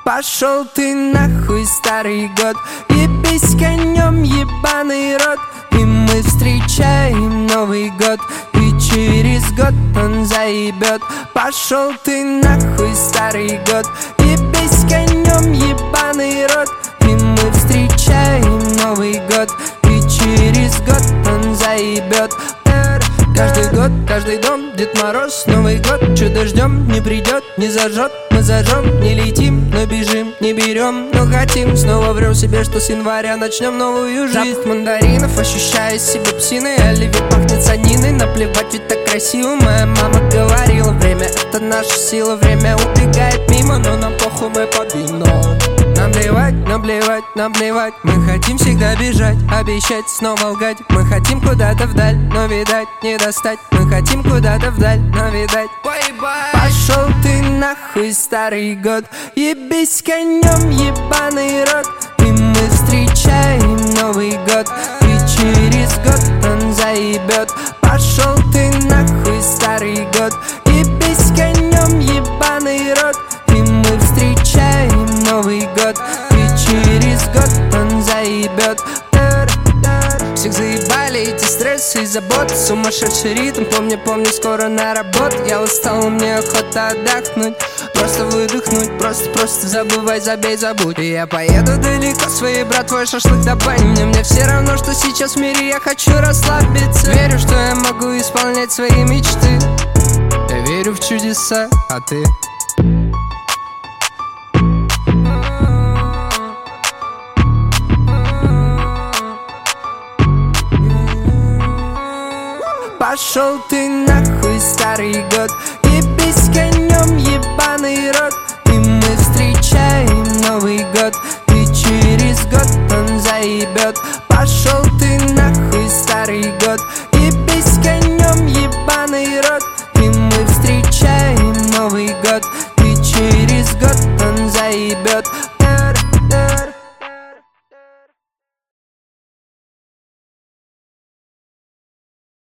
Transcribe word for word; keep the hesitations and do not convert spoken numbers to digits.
Пошел ты нахуй, старый год, ебись конем, ебаный рот. И мы встречаем Новый год, и через год он заебет. Пошел ты нахуй, старый год, ебись конем, ебаный рот. И мы встречаем Новый год, и через год он заебет. Каждый год, каждый дом, Дед Мороз, Новый год. Чудо ждем, не придет, не зажжет. Мы зажжем, не летим, но бежим, не берем, но хотим. Снова врем себе, что с января начнем новую жизнь. Запах мандаринов, ощущая себя псиной. Оливье пахнет саниной, наплевать, ведь так красиво. Моя мама говорила, время это наша сила. Время убегает мимо, но нам похуй, мы под вино. Нам плевать, нам плевать, нам плевать. Мы хотим всегда бежать, обещать, снова лгать. Мы хотим куда-то вдаль, но видать не достать. Мы хотим куда-то вдаль, но видать поебать. Пошел ты нахуй, старый год, ебись конем, ебаный рот. И мы встречаем Новый год, и через год он заебет. Пошел ты нахуй, старый год, ебись конем, ебаный рот. И мы встречаем Новый год, и через год он заебет. Всех заебали эти стрессы и заботы, сумасшедший ритм, помни, помни, скоро на работу. Я устал, мне охота отдохнуть, просто выдохнуть, просто, просто забывай, забей, забудь. И я поеду далеко, своей братвой шашлык до бани. Мне, мне все равно, что сейчас в мире, я хочу расслабиться. Верю, что я могу исполнять свои мечты. Я верю в чудеса, а ты? Пошел ты нахуй, старый год, ебись конем, ебаный рот. И мы встречаем Новый год, и через год он заебет. Пошел ты нахуй, старый год, ебись конем, ебаный рот. И мы встречаем Новый год, и через год он заебет.